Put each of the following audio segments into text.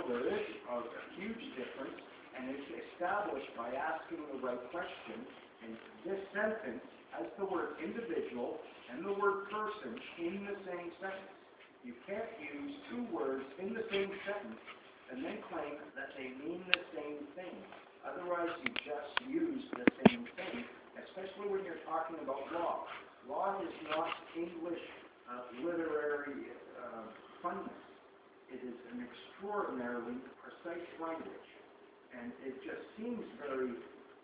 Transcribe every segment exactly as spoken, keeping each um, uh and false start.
there is a, a huge difference, and it's established by asking the right question. And this sentence has the word individual and the word person in the same sentence. You can't use two words in the same sentence and then claim that they mean the same thing. Otherwise, you just use the same thing, especially when you're talking about law. Law is not English uh, literary uh, funness. It is an extraordinarily precise language. And it just seems very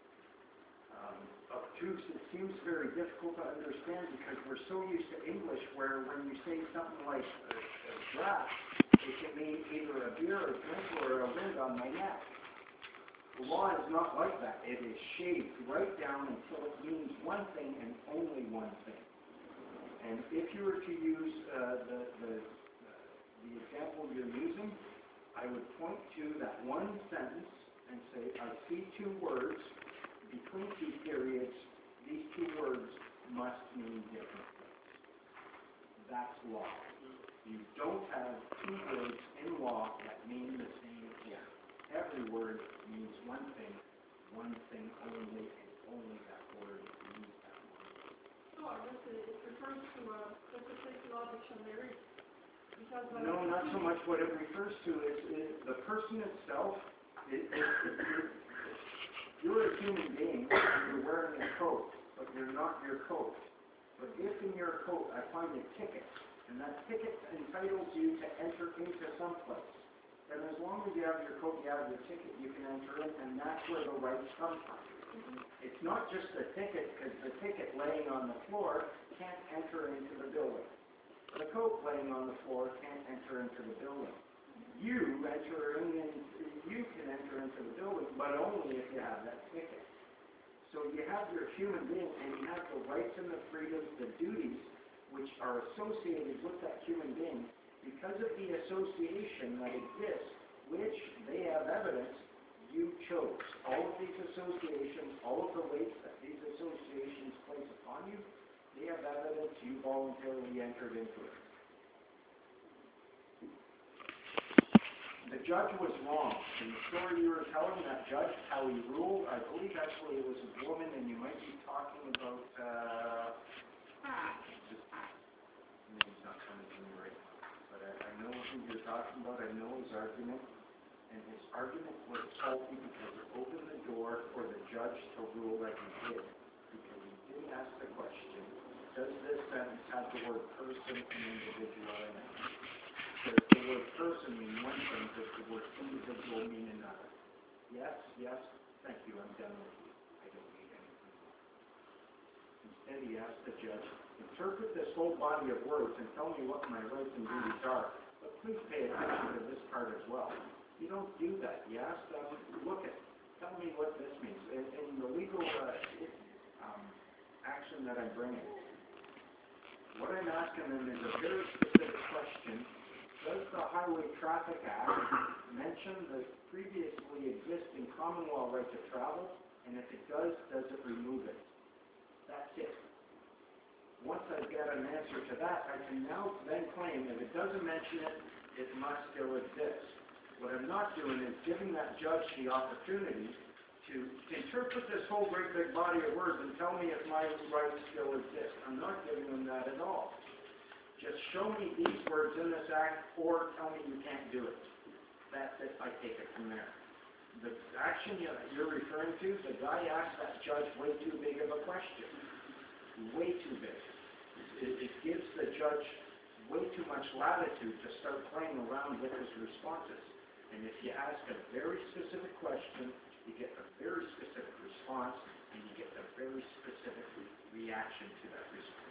um, obtuse. It seems very difficult to understand because we're so used to English where when you say something like a, a draft, it can mean either a beer, a drink, or a wind on my neck. The law is not like that. It is shaved right down until it means one thing and only one thing. And if you were to use uh, the, the, the example you're using, I would point to that one sentence and say, I see two words. Between two periods, these two words must mean different things. That's law. You don't have two words in law that mean the same thing. Every word means one thing, one thing only, and only that word means that word. So I guess it refers to a specific law dictionary. Because, uh, no, not so much. What it refers to is, is the person itself. It, it, it, you're, you're a human being, and you're wearing a coat, but you're not your coat. But if in your coat I find a ticket, and that ticket entitles you to enter into some place, then as long as you have your coat, you have your ticket, you can enter in, and that's where the rights come from. Mm-hmm. It's not just the ticket, because the ticket laying on the floor can't enter into the building. The coat laying on the floor can't enter into the building. You enter in, and you can enter into the building, but only if you have that ticket. So you have your human being, and you have the rights and the freedoms, the duties, which are associated with that human being because of the association that exists, which they have evidence you chose. All of these associations, all of the weights that these associations place upon you, they have evidence you voluntarily entered into it. The judge was wrong. In the story you were telling, that judge, how he ruled, I believe actually it was a woman, and you might be talking about, uh, just, maybe it's not coming to me right now, but I, I know who you're talking about. I know his argument, and his argument was faulty because it opened the door for the judge to rule like he did, because he didn't ask the question, does this sentence have the word person and individual in it? Does the word person mean one thing, does the word individual mean another? Yes, yes, thank you, I'm done with you. I don't need anything more. Instead, he asked the judge, interpret this whole body of words and tell me what my rights and duties are, but please pay attention to this part as well. You don't do that. You ask them, look at, tell me what this means. In, in the legal uh, um, action that I'm bringing, what I'm asking them is a very specific question. Does the Highway Traffic Act mention the previously existing common law right to travel? And if it does, does it remove it? That's it. Once I get an answer to that, I can now then claim if it doesn't mention it, it must still exist. What I'm not doing is giving that judge the opportunity to interpret this whole great big body of words and tell me if my rights still exist. I'm not giving them that at all. Just show me these words in this act, or tell me you can't do it. That's it. I take it from there. The action you're referring to, the guy asked that judge way too big of a question. Way too big. It, it gives the judge way too much latitude to start playing around with his responses. And if you ask a very specific question, you get a very specific response, and you get a very specific re reaction to that response.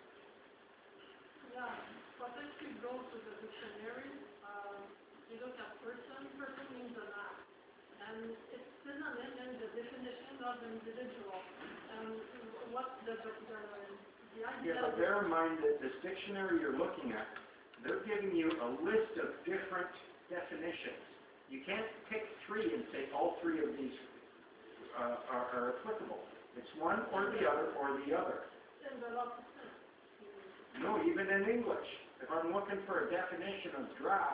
Yeah, but if you go to the dictionary, uh, you look at person, person means an act. And it's synonym in the definition of individual. And what's the, the, the, the idea? Yeah, but bear in mind that this dictionary you're looking at, they're giving you a list of different definitions. You can't pick three and say all three of these uh, are, are applicable. It's one or the other or the other. In the law. No, even in English. If I'm looking for a definition of draft,